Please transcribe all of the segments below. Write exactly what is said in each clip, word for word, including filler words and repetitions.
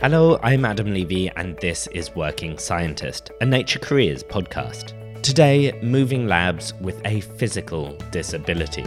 Hello, I'm Adam Levy, and this is Working Scientist, a Nature Careers podcast. Today, moving labs with a physical disability.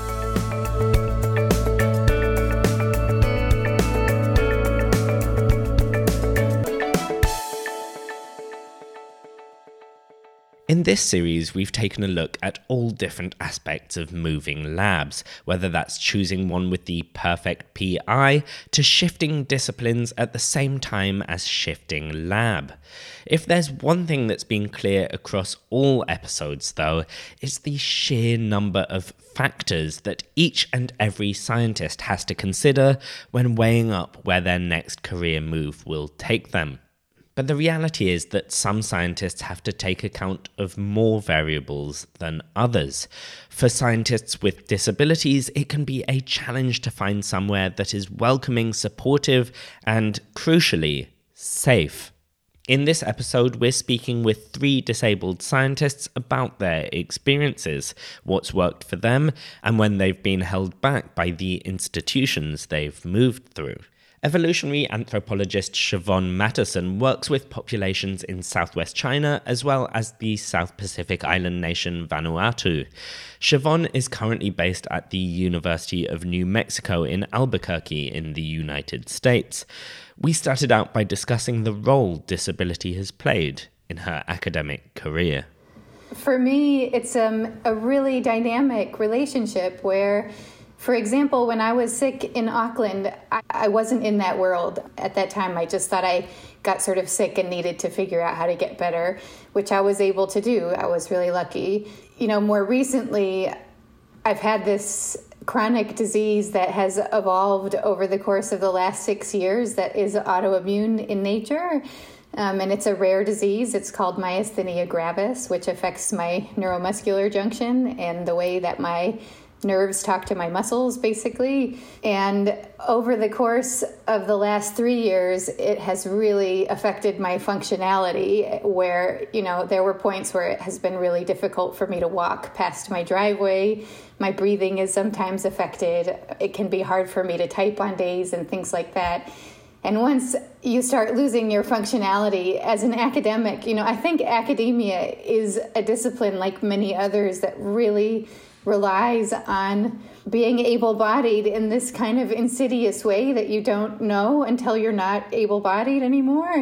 In this series, we've taken a look at all different aspects of moving labs, whether that's choosing one with the perfect P I to shifting disciplines at the same time as shifting lab. If there's one thing that's been clear across all episodes, though, it's the sheer number of factors that each and every scientist has to consider when weighing up where their next career move will take them. But the reality is that some scientists have to take account of more variables than others. For scientists with disabilities, it can be a challenge to find somewhere that is welcoming, supportive, and, crucially, safe. In this episode, we're speaking with three disabled scientists about their experiences, what's worked for them, and when they've been held back by the institutions they've moved through. Evolutionary anthropologist Siobhan Matterson works with populations in southwest China as well as the South Pacific island nation Vanuatu. Siobhan is currently based at the University of New Mexico in Albuquerque in the United States. We started out by discussing the role disability has played in her academic career. For me, it's um, a really dynamic relationship where, for example, when I was sick in Auckland, I, I wasn't in that world at that time. I just thought I got sort of sick and needed to figure out how to get better, which I was able to do. I was really lucky. You know, more recently, I've had this chronic disease that has evolved over the course of the last six years that is autoimmune in nature. Um, and it's a rare disease. It's called myasthenia gravis, which affects my neuromuscular junction and the way that my nerves talk to my muscles, basically. And over the course of the last three years, it has really affected my functionality where, you know, there were points where it has been really difficult for me to walk past my driveway. My breathing is sometimes affected. It can be hard for me to type on days and things like that. And once you start losing your functionality as an academic, you know, I think academia is a discipline like many others that really relies on being able-bodied in this kind of insidious way that you don't know until you're not able-bodied anymore.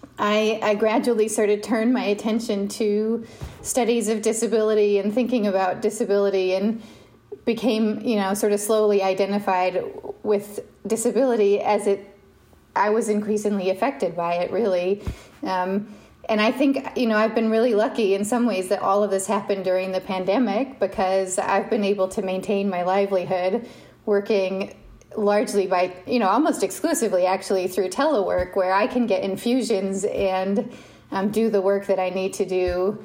I, I gradually sort of turned my attention to studies of disability and thinking about disability and became, you know, sort of slowly identified with disability as it, I was increasingly affected by it, really. Um, And I think, you know, I've been really lucky in some ways that all of this happened during the pandemic because I've been able to maintain my livelihood working largely by, you know, almost exclusively actually through telework where I can get infusions and um, do the work that I need to do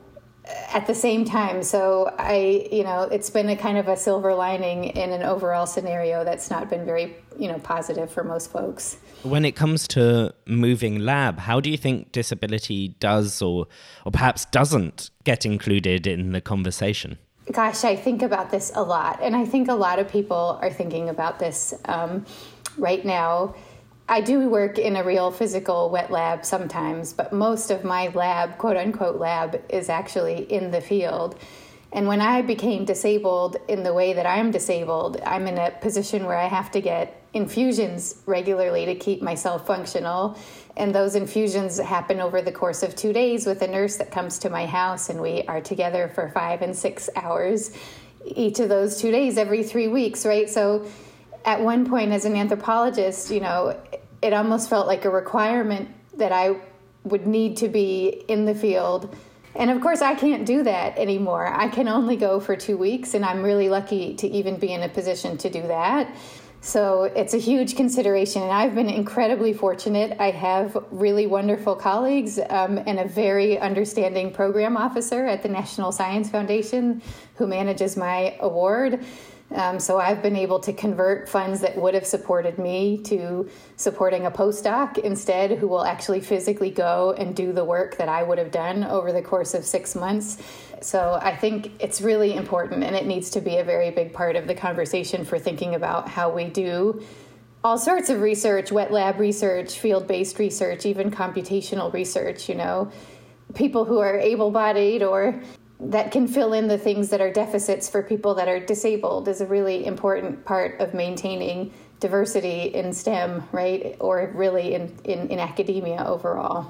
at the same time. So I, you know, it's been a kind of a silver lining in an overall scenario that's not been very, you know, positive for most folks. When it comes to moving lab, how do you think disability does or or perhaps doesn't get included in the conversation? Gosh, I think about this a lot. And I think a lot of people are thinking about this um, right now. I do work in a real physical wet lab sometimes, but most of my lab, quote unquote lab, is actually in the field. And when I became disabled in the way that I'm disabled, I'm in a position where I have to get infusions regularly to keep myself functional. And those infusions happen over the course of two days with a nurse that comes to my house, and we are together for five and six hours each of those two days every three weeks, right? So at one point as an anthropologist, you know, it almost felt like a requirement that I would need to be in the field. And of course, I can't do that anymore. I can only go for two weeks, and I'm really lucky to even be in a position to do that. So it's a huge consideration, and I've been incredibly fortunate. I have really wonderful colleagues um, and a very understanding program officer at the National Science Foundation who manages my award. Um, so I've been able to convert funds that would have supported me to supporting a postdoc instead, who will actually physically go and do the work that I would have done over the course of six months. So I think it's really important, and it needs to be a very big part of the conversation for thinking about how we do all sorts of research, wet lab research, field-based research, even computational research, you know, people who are able-bodied or that can fill in the things that are deficits for people that are disabled is a really important part of maintaining diversity in STEM, right? Or really in, in, in academia overall.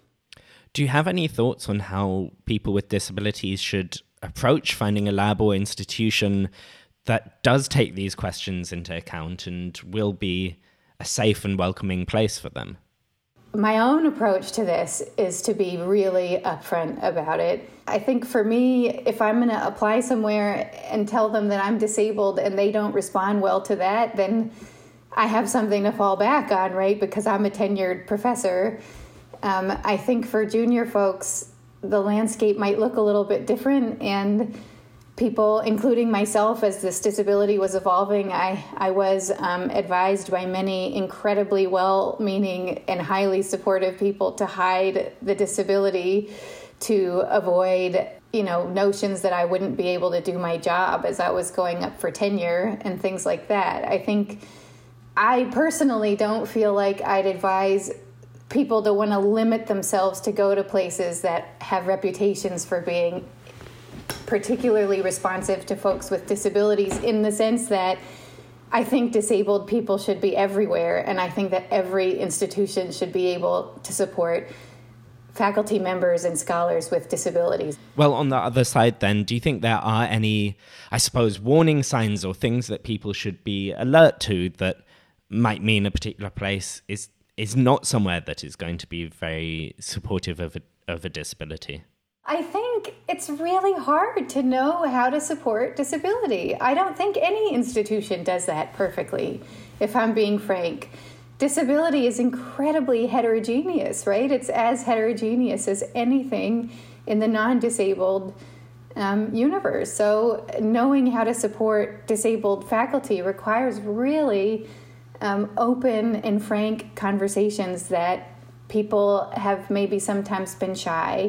Do you have any thoughts on how people with disabilities should approach finding a lab or institution that does take these questions into account and will be a safe and welcoming place for them? My own approach to this is to be really upfront about it. I think for me, if I'm going to apply somewhere and tell them that I'm disabled and they don't respond well to that, then I have something to fall back on, right? Because I'm a tenured professor. Um, I think for junior folks, the landscape might look a little bit different, and people, including myself, as this disability was evolving, I, I was um, advised by many incredibly well-meaning and highly supportive people to hide the disability to avoid, you know, notions that I wouldn't be able to do my job as I was going up for tenure and things like that. I think I personally don't feel like I'd advise people to want to limit themselves to go to places that have reputations for being particularly responsive to folks with disabilities, in the sense that I think disabled people should be everywhere, and I think that every institution should be able to support faculty members and scholars with disabilities. Well, on the other side then, do you think there are any, I suppose, warning signs or things that people should be alert to that might mean a particular place is is not somewhere that is going to be very supportive of a, of a disability? I think it's really hard to know how to support disability. I don't think any institution does that perfectly, if I'm being frank. Disability is incredibly heterogeneous, right? It's as heterogeneous as anything in the non-disabled um, universe. So knowing how to support disabled faculty requires really um, open and frank conversations that people have maybe sometimes been shy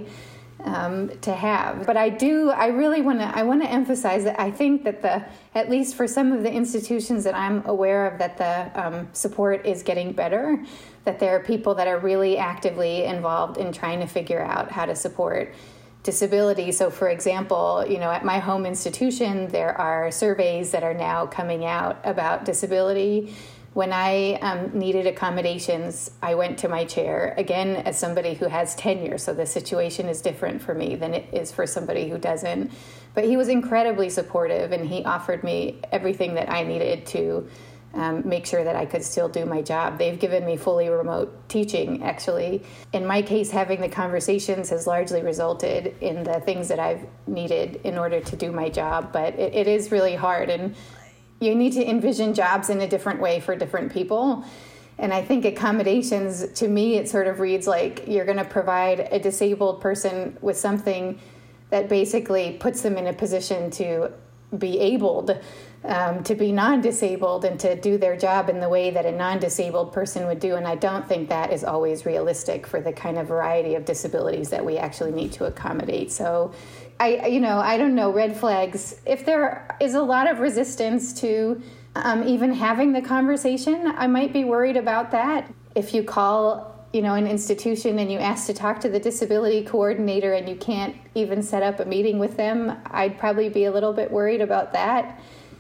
Um, to have. But I do, I really want to, I want to emphasize that I think that the, at least for some of the institutions that I'm aware of, that the um, support is getting better, that there are people that are really actively involved in trying to figure out how to support disability. So for example, you know, at my home institution, there are surveys that are now coming out about disability. When I um, needed accommodations, I went to my chair, again, as somebody who has tenure, so the situation is different for me than it is for somebody who doesn't. But he was incredibly supportive, and he offered me everything that I needed to um, make sure that I could still do my job. They've given me fully remote teaching, actually. In my case, having the conversations has largely resulted in the things that I've needed in order to do my job, but it, it is really hard. And you need to envision jobs in a different way for different people. And I think accommodations, to me, it sort of reads like you're going to provide a disabled person with something that basically puts them in a position to be abled, um, to be non-disabled, and to do their job in the way that a non-disabled person would do. And I don't think that is always realistic for the kind of variety of disabilities that we actually need to accommodate. So I, you know, I don't know, red flags. If there is a lot of resistance to um, even having the conversation, I might be worried about that. If you call, you know, an institution and you ask to talk to the disability coordinator and you can't even set up a meeting with them, I'd probably be a little bit worried about that.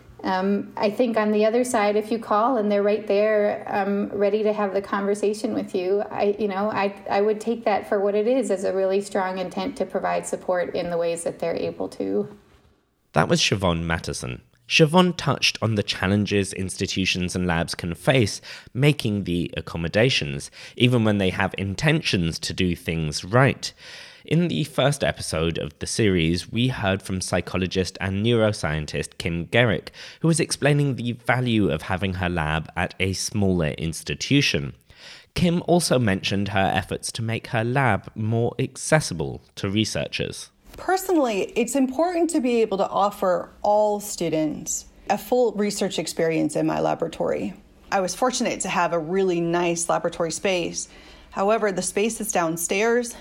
Um, I think on the other side, if you call and they're right there, um, ready to have the conversation with you, I, you know, I, I would take that for what it is, as a really strong intent to provide support in the ways that they're able to. That was Siobhan Mattison. Siobhan touched on the challenges institutions and labs can face making the accommodations, even when they have intentions to do things right. In the first episode of the series, we heard from psychologist and neuroscientist Kim Gerrick, who was explaining the value of having her lab at a smaller institution. Kim also mentioned her efforts to make her lab more accessible to researchers. Personally, it's important to be able to offer all students a full research experience in my laboratory. I was fortunate to have a really nice laboratory space. However, the space that's downstairs,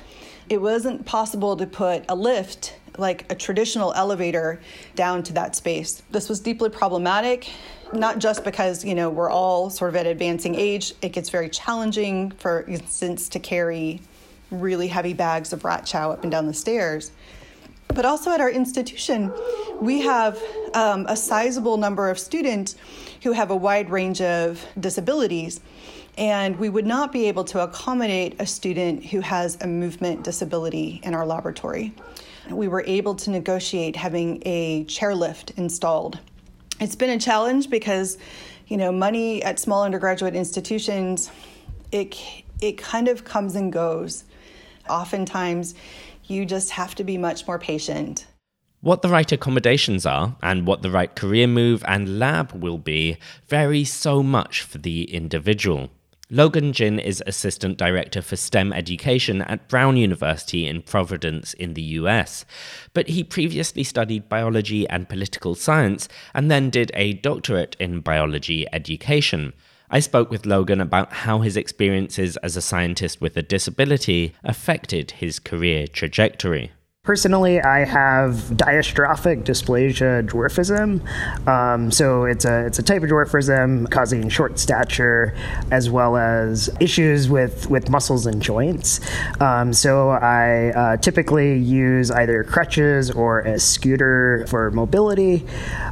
It wasn't possible to put a lift, like a traditional elevator, down to that space. This was deeply problematic, not just because, you know, we're all sort of at advancing age. It gets very challenging, for instance, to carry really heavy bags of rat chow up and down the stairs. But also at our institution, we have um, a sizable number of students who have a wide range of disabilities, and we would not be able to accommodate a student who has a movement disability in our laboratory. We were able to negotiate having a chairlift installed. It's been a challenge because, you know, money at small undergraduate institutions, it it kind of comes and goes. Oftentimes, you just have to be much more patient. What the right accommodations are and what the right career move and lab will be vary so much for the individual. Logan Jin is Assistant Director for STEM Education at Brown University in Providence in the U S, but he previously studied biology and political science and then did a doctorate in biology education. I spoke with Logan about how his experiences as a scientist with a disability affected his career trajectory. Personally, I have diastrophic dysplasia dwarfism. Um, so it's a it's a type of dwarfism causing short stature as well as issues with, with muscles and joints. Um, so I uh, typically use either crutches or a scooter for mobility,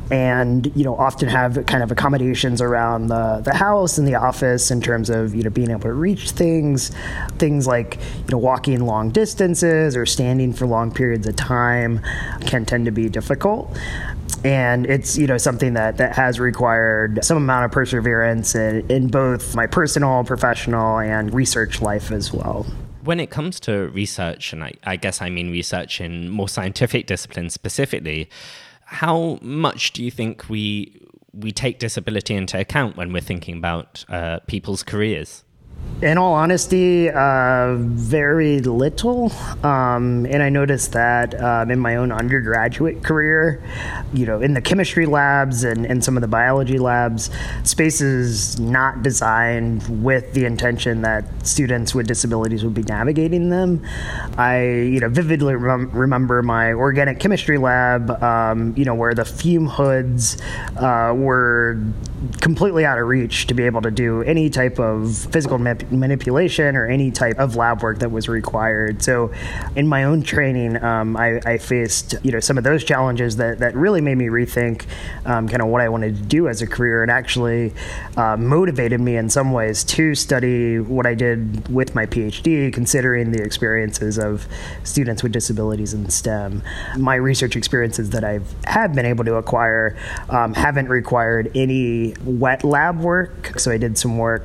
and you know often have kind of accommodations around the, the house and the office in terms of you know being able to reach things, things like you know walking long distances or standing for long periods periods of time can tend to be difficult. And it's, you know, something that, that has required some amount of perseverance in, in both my personal, professional, and research life as well. When it comes to research, and I, I guess I mean research in more scientific disciplines specifically, how much do you think we we take disability into account when we're thinking about uh, people's careers? In all honesty, uh, very little. Um, and I noticed that um, in my own undergraduate career, you know, in the chemistry labs and, and some of the biology labs, space is not designed with the intention that students with disabilities would be navigating them. I, you know, vividly rem- remember my organic chemistry lab, um, you know, where the fume hoods uh, were completely out of reach to be able to do any type of physical ma- manipulation or any type of lab work that was required. So in my own training, um, I, I faced, you know, some of those challenges that, that really made me rethink um, kind of what I wanted to do as a career, and actually uh, motivated me in some ways to study what I did with my PhD, considering the experiences of students with disabilities in STEM. My research experiences that I've have been able to acquire um, haven't required any wet lab work. So I did some work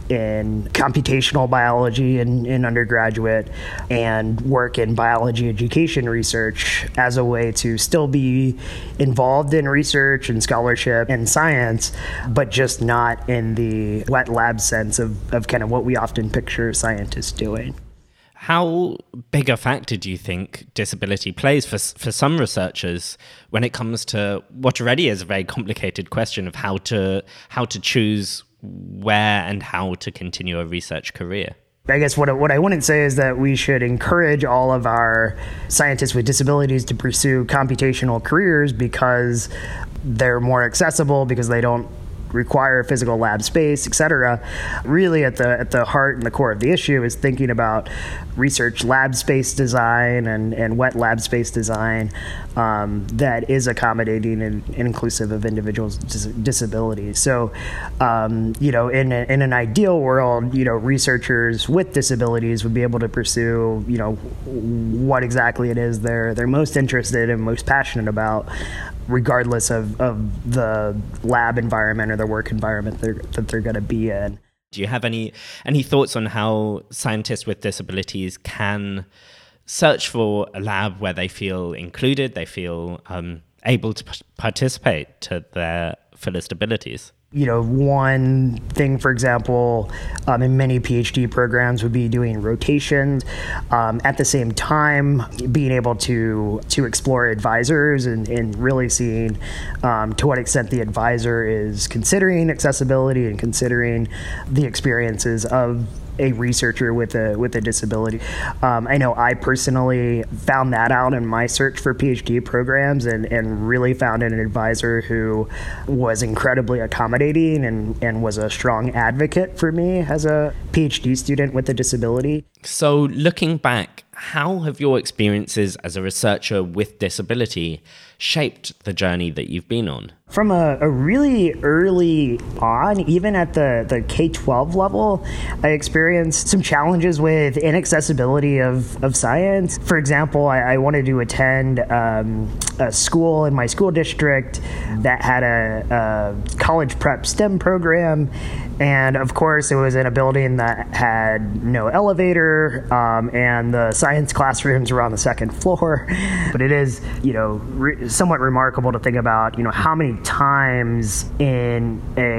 in computational biology in, in undergraduate and work in biology education research as a way to still be involved in research and scholarship and science, but just not in the wet lab sense of, of kind of what we often picture scientists doing. How big a factor do you think disability plays for for some researchers when it comes to what already is a very complicated question of how to how to choose where and how to continue a research career? I guess what what I wouldn't say is that we should encourage all of our scientists with disabilities to pursue computational careers because they're more accessible, because they don't require physical lab space, et cetera. Really, at the at the heart and the core of the issue is thinking about research lab space design and, and wet lab space design um, that is accommodating and, and inclusive of individuals' dis- disabilities. So, um, you know, in a, in an ideal world, you know, researchers with disabilities would be able to pursue, you know, what exactly it is they're they're most interested and most passionate about, regardless of, of the lab environment or the work environment they're, that they're going to be in. Do you have any any thoughts on how scientists with disabilities can search for a lab where they feel included, they feel um, able to p- participate to their fullest abilities? You know, one thing, for example, um, in many PhD programs would be doing rotations. Um, at the same time, being able to to explore advisors and, and really seeing um, to what extent the advisor is considering accessibility and considering the experiences of a researcher with a with a disability. Um, I know I personally found that out in my search for PhD programs, and, and really found an advisor who was incredibly accommodating and, and was a strong advocate for me as a PhD student with a disability. So looking back, how have your experiences as a researcher with disability shaped the journey that you've been on? From a, a really early on, even at the, the K twelve level, I experienced some challenges with inaccessibility of, of science. For example, I, I wanted to attend um, a school in my school district that had a, a college prep STEM program. And of course, it was in a building that had no elevator, um, and the science classrooms were on the second floor. But it is, you know, re- somewhat remarkable to think about, you know, how many times in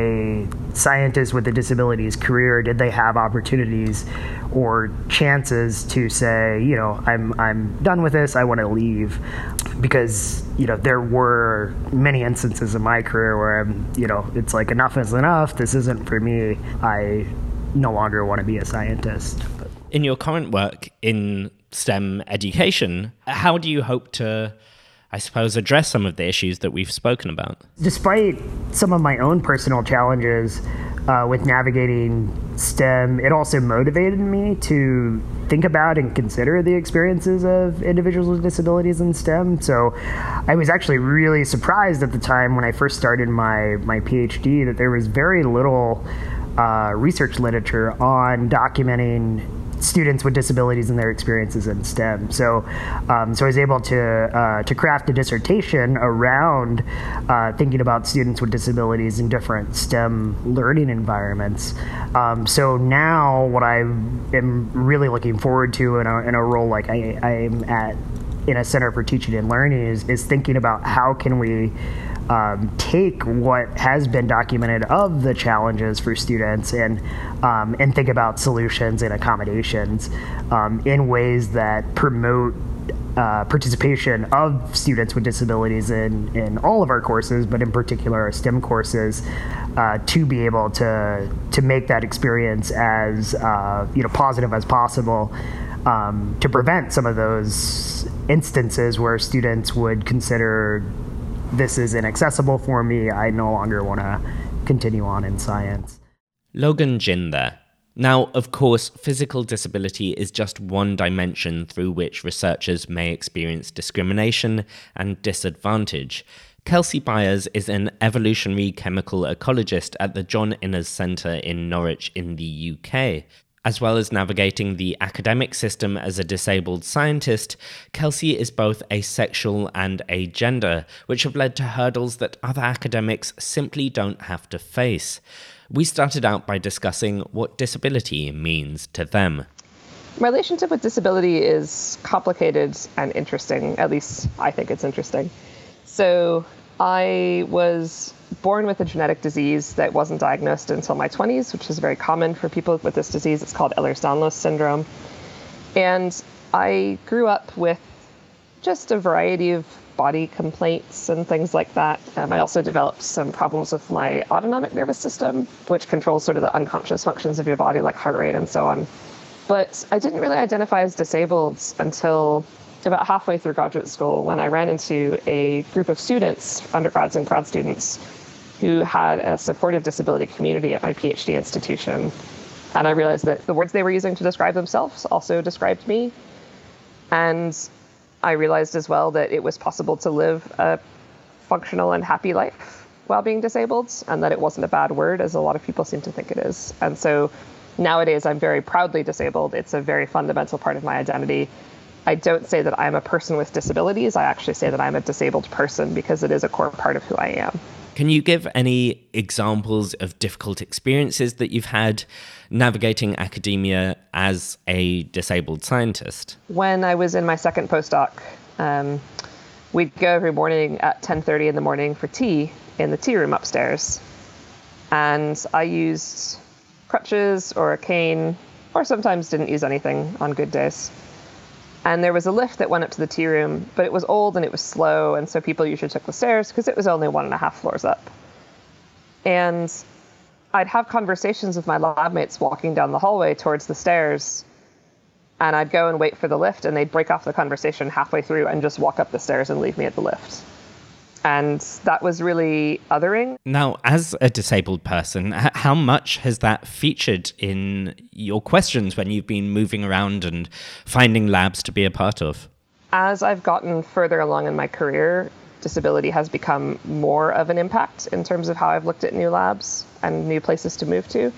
a scientist with a disability's career did they have opportunities or chances to say, you know, I'm I'm done with this, I want to leave. Because, you know, there were many instances in my career where I'm, you know, it's like enough is enough, this isn't for me, I no longer want to be a scientist. In your current work in STEM education, how do you hope to, I suppose, address some of the issues that we've spoken about? Despite some of my own personal challenges uh, with navigating STEM, it also motivated me to think about and consider the experiences of individuals with disabilities in STEM. So I was actually really surprised at the time when I first started my, my PhD that there was very little uh, research literature on documenting students with disabilities and their experiences in STEM. So, um, so I was able to uh, to craft a dissertation around uh, thinking about students with disabilities in different STEM learning environments. Um, so now, what I am really looking forward to in a, in a role like I, I'm at in a Center for Teaching and Learning is, is thinking about how can we Um, take what has been documented of the challenges for students and um, and think about solutions and accommodations um, in ways that promote uh, participation of students with disabilities in, in all of our courses, but in particular our STEM courses, uh, to be able to to make that experience as uh, you know positive as possible, um, to prevent some of those instances where students would consider this is inaccessible for me, I no longer want to continue on in science. Logan Jin there. Now, of course, physical disability is just one dimension through which researchers may experience discrimination and disadvantage. Kelsey Byers is an evolutionary chemical ecologist at the John Innes Centre in Norwich in the U K. As well as navigating the academic system as a disabled scientist, Kelsey is both asexual and agender, which have led to hurdles that other academics simply don't have to face. We started out by discussing what disability means to them. My relationship with disability is complicated and interesting. At least I think it's interesting. So I was born with a genetic disease that wasn't diagnosed until my twenties, which is very common for people with this disease. It's called Ehlers-Danlos syndrome. And I grew up with just a variety of body complaints and things like that. Um, I also developed some problems with my autonomic nervous system, which controls sort of the unconscious functions of your body, like heart rate and so on. But I didn't really identify as disabled until about halfway through graduate school, when I ran into a group of students, undergrads and grad students, who had a supportive disability community at my PhD institution. And I realized that the words they were using to describe themselves also described me. And I realized as well that it was possible to live a functional and happy life while being disabled, and that it wasn't a bad word, as a lot of people seem to think it is. And so nowadays, I'm very proudly disabled. It's a very fundamental part of my identity. I don't say that I'm a person with disabilities. I actually say that I'm a disabled person, because it is a core part of who I am. Can you give any examples of difficult experiences that you've had navigating academia as a disabled scientist? When I was in my second postdoc, um, we'd go every morning at ten thirty in the morning for tea in the tea room upstairs. And I used crutches or a cane, or sometimes didn't use anything on good days. And there was a lift that went up to the tea room, but it was old and it was slow, and so people usually took the stairs because it was only one and a half floors up. And I'd have conversations with my lab mates walking down the hallway towards the stairs, and I'd go and wait for the lift, and they'd break off the conversation halfway through and just walk up the stairs and leave me at the lift. And that was really othering. Now, as a disabled person, h- how much has that featured in your questions when you've been moving around and finding labs to be a part of? As I've gotten further along in my career, disability has become more of an impact in terms of how I've looked at new labs and new places to move to.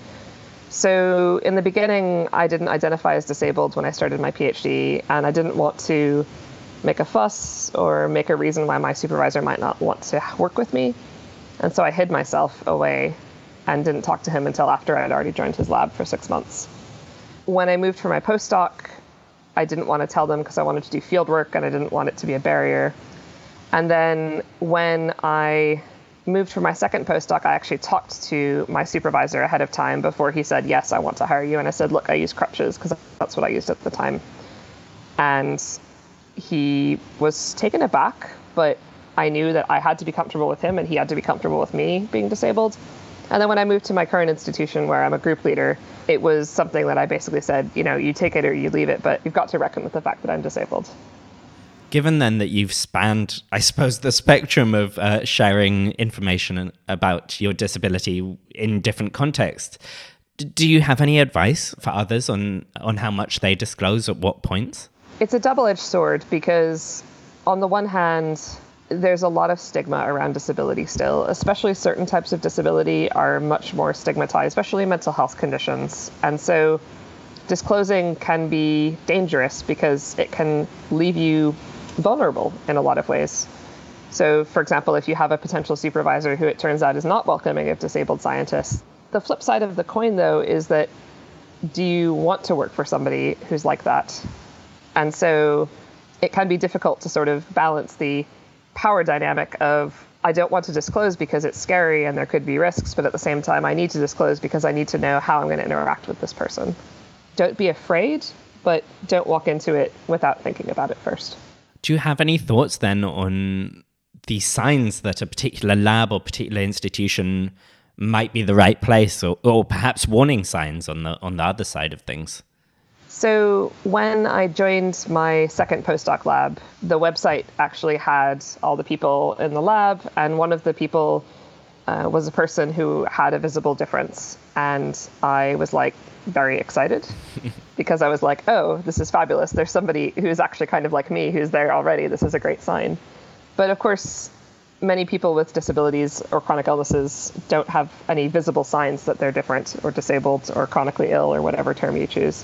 So in the beginning, I didn't identify as disabled when I started my PhD, and I didn't want to make a fuss or make a reason why my supervisor might not want to work with me. And so I hid myself away and didn't talk to him until after I'd already joined his lab for six months. When I moved for my postdoc, I didn't want to tell them because I wanted to do field work and I didn't want it to be a barrier. And then when I moved for my second postdoc, I actually talked to my supervisor ahead of time before he said, yes, I want to hire you. And I said, look, I use crutches because that's what I used at the time. And he was taken aback, but I knew that I had to be comfortable with him and he had to be comfortable with me being disabled. And then when I moved to my current institution where I'm a group leader, it was something that I basically said, you know, you take it or you leave it, but you've got to reckon with the fact that I'm disabled. Given then that you've spanned, I suppose, the spectrum of uh, sharing information about your disability in different contexts, d- do you have any advice for others on, on how much they disclose at what points? It's a double-edged sword because on the one hand, there's a lot of stigma around disability still, especially certain types of disability are much more stigmatized, especially mental health conditions. And so disclosing can be dangerous because it can leave you vulnerable in a lot of ways. So, for example, if you have a potential supervisor who it turns out is not welcoming of disabled scientists, the flip side of the coin, though, is that do you want to work for somebody who's like that? And so it can be difficult to sort of balance the power dynamic of I don't want to disclose because it's scary and there could be risks, but at the same time, I need to disclose because I need to know how I'm going to interact with this person. Don't be afraid, but don't walk into it without thinking about it first. Do you have any thoughts then on the signs that a particular lab or particular institution might be the right place, or, or perhaps warning signs on the on the other side of things? So when I joined my second postdoc lab, the website actually had all the people in the lab, and one of the people uh, was a person who had a visible difference. And I was like very excited because I was like, oh, this is fabulous. There's somebody who's actually kind of like me who's there already. This is a great sign. But of course, many people with disabilities or chronic illnesses don't have any visible signs that they're different or disabled or chronically ill or whatever term you choose.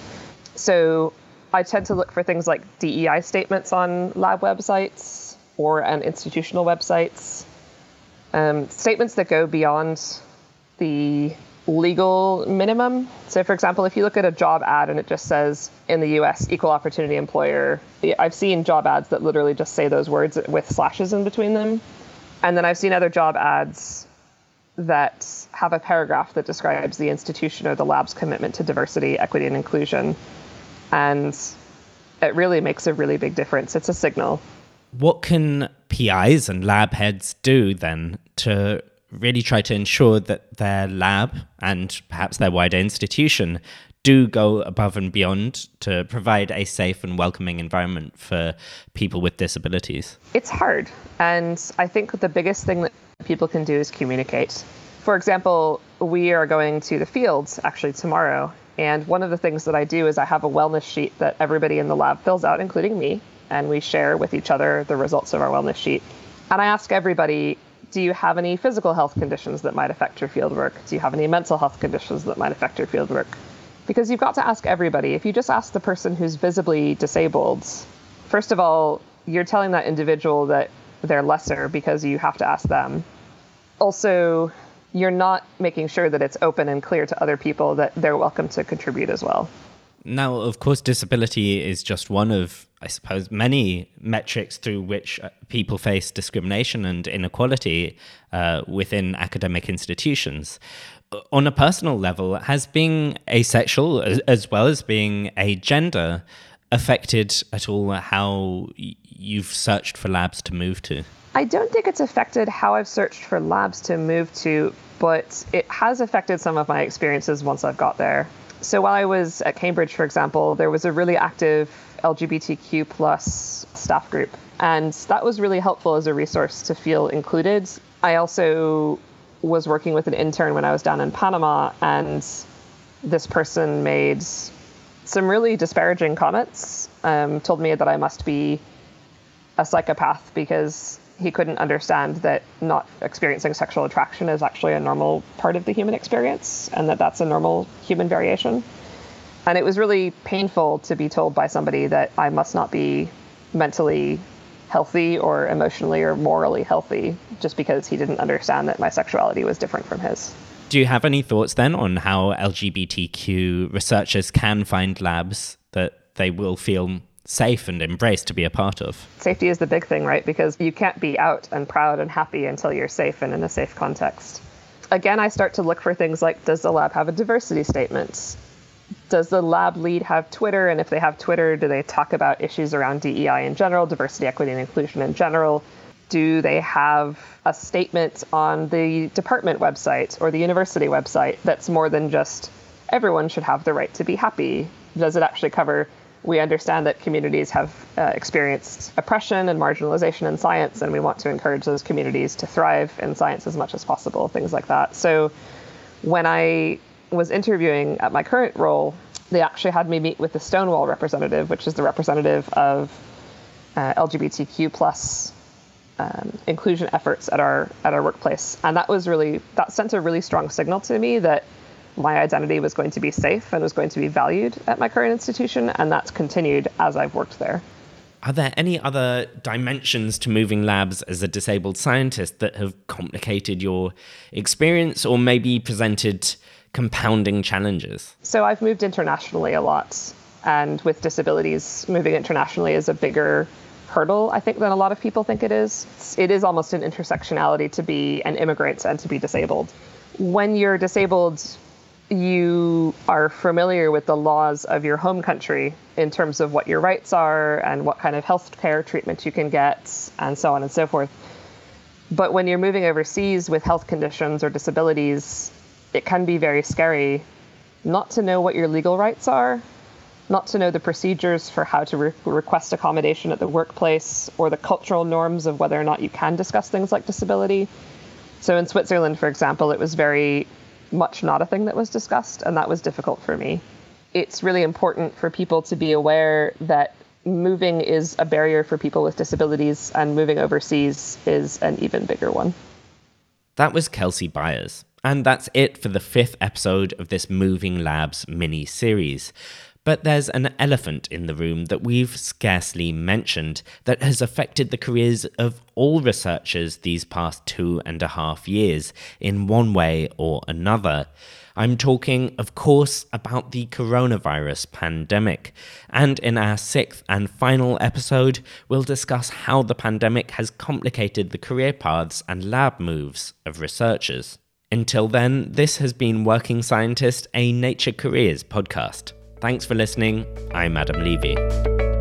So I tend to look for things like D E I statements on lab websites or on institutional websites, um, statements that go beyond the legal minimum. So, for example, if you look at a job ad and it just says in the U S, equal opportunity employer, I've seen job ads that literally just say those words with slashes in between them. And then I've seen other job ads that have a paragraph that describes the institution or the lab's commitment to diversity, equity, and inclusion. And it really makes a really big difference. It's a signal. What can P Is and lab heads do then to really try to ensure that their lab and perhaps their wider institution do go above and beyond to provide a safe and welcoming environment for people with disabilities? It's hard. And I think the biggest thing that people can do is communicate. For example, we are going to the fields actually tomorrow. And one of the things that I do is I have a wellness sheet that everybody in the lab fills out, including me, and we share with each other the results of our wellness sheet. And I ask everybody, do you have any physical health conditions that might affect your fieldwork? Do you have any mental health conditions that might affect your fieldwork? Because you've got to ask everybody. If you just ask the person who's visibly disabled, first of all, you're telling that individual that they're lesser because you have to ask them. Also, you're not making sure that it's open and clear to other people that they're welcome to contribute as well. Now, of course, disability is just one of, I suppose, many metrics through which people face discrimination and inequality uh, within academic institutions. On a personal level, has being asexual as, as well as being agender affected at all how you've searched for labs to move to? I don't think it's affected how I've searched for labs to move to, but it has affected some of my experiences once I've got there. So while I was at Cambridge, for example, there was a really active L G B T Q plus staff group, and that was really helpful as a resource to feel included. I also was working with an intern when I was down in Panama, and this person made some really disparaging comments, um, told me that I must be a psychopath because he couldn't understand that not experiencing sexual attraction is actually a normal part of the human experience and that that's a normal human variation. And it was really painful to be told by somebody that I must not be mentally healthy or emotionally or morally healthy just because he didn't understand that my sexuality was different from his. Do you have any thoughts then on how L G B T Q researchers can find labs that they will feel safe and embraced to be a part of? Safety is the big thing, right? Because you can't be out and proud and happy until you're safe and in a safe context. Again, I start to look for things like, does the lab have a diversity statement? Does the lab lead have Twitter? And if they have Twitter, do they talk about issues around D E I in general, diversity, equity, and inclusion in general? Do they have a statement on the department website or the university website that's more than just everyone should have the right to be happy? Does it actually cover, we understand that communities have uh, experienced oppression and marginalization in science, and we want to encourage those communities to thrive in science as much as possible, things like that. So when I was interviewing at my current role, they actually had me meet with the Stonewall representative, which is the representative of uh, L G B T Q plus um, inclusion efforts at our at our workplace. And that was really, that sent a really strong signal to me that my identity was going to be safe and was going to be valued at my current institution, and that's continued as I've worked there. Are there any other dimensions to moving labs as a disabled scientist that have complicated your experience or maybe presented compounding challenges? So I've moved internationally a lot, and with disabilities, moving internationally is a bigger hurdle, I think, than a lot of people think it is. It is almost an intersectionality to be an immigrant and to be disabled. When you're disabled, you are familiar with the laws of your home country in terms of what your rights are and what kind of health care treatment you can get and so on and so forth. But when you're moving overseas with health conditions or disabilities, it can be very scary not to know what your legal rights are, not to know the procedures for how to re- request accommodation at the workplace or the cultural norms of whether or not you can discuss things like disability. So in Switzerland, for example, it was very much not a thing that was discussed, and that was difficult for me. It's really important for people to be aware that moving is a barrier for people with disabilities, and moving overseas is an even bigger one. That was Kelsey Byers, and that's it for the fifth episode of this Moving Labs mini-series. But there's an elephant in the room that we've scarcely mentioned that has affected the careers of all researchers these past two and a half years in one way or another. I'm talking, of course, about the coronavirus pandemic. And in our sixth and final episode, we'll discuss how the pandemic has complicated the career paths and lab moves of researchers. Until then, this has been Working Scientist, a Nature Careers podcast. Thanks for listening. I'm Adam Levy.